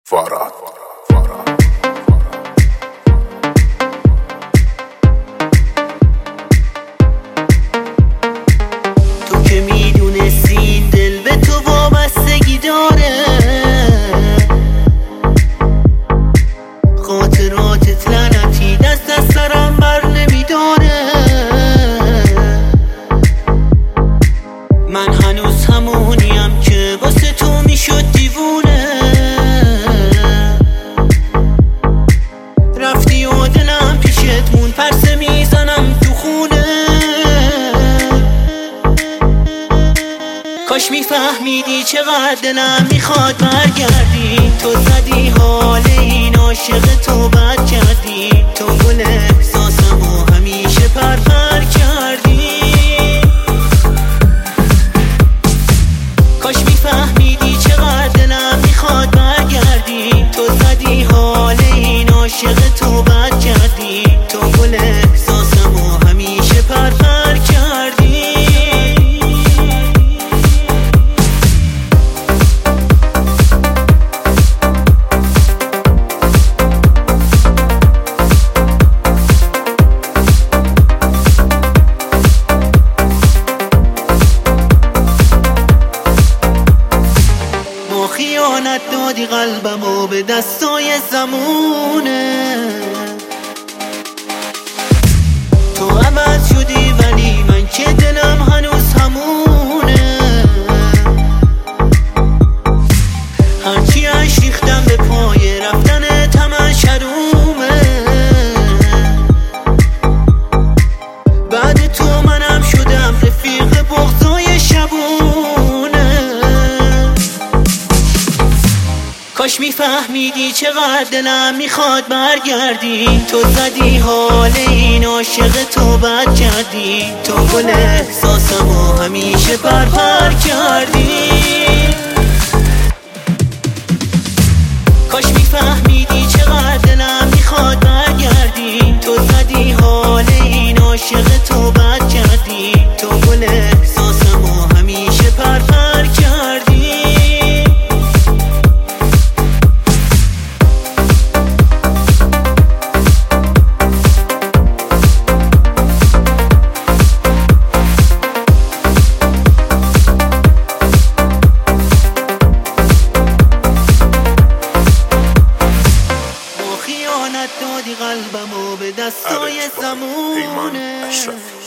فراد تو که میدونستی دل به تو وابستگی داره، خاطراتت لعنتی دست از سرم بر نمیداره. من هنوز همونیم که واسه تو میشد دیوونه. رفتی و دلم پیشت مون، پرسه میزنم تو خونه. کاش میفهمیدی چقدر دلم میخواد برگردی. تو زدی حال این عاشق تو بد کردی. تو گل احساسمو همیشه پرپر کردی. کاش میفهمیدی چقدر دلم میخواد برگردی. تو زدی حال این عاشق تو بد کردی. تو گل احساسمو همیشه پرپر کردی. خیانت دادی قلبمو به دستای زمونه. تو عوض شدی ولی من که دلم هنوز همونه. هرچی اش ریختم به پای رفتن تمش حرومه. بعد تو منم شدم رفیق بغضای شبونه. کاش میفهمیدی چقدر دلم میخواد برگردی. تو زدی حال این عاشق تو بد کردی. تو گل احساسمو همیشه پرپر کردی. کاش میفهمیدی چقدر دلم میخواد برگردی. تو زدی حال این عاشق تو بد کردی. تو گل احساسمو همیشه پرپر کردی. دادی قلبمو به دستای زمونه.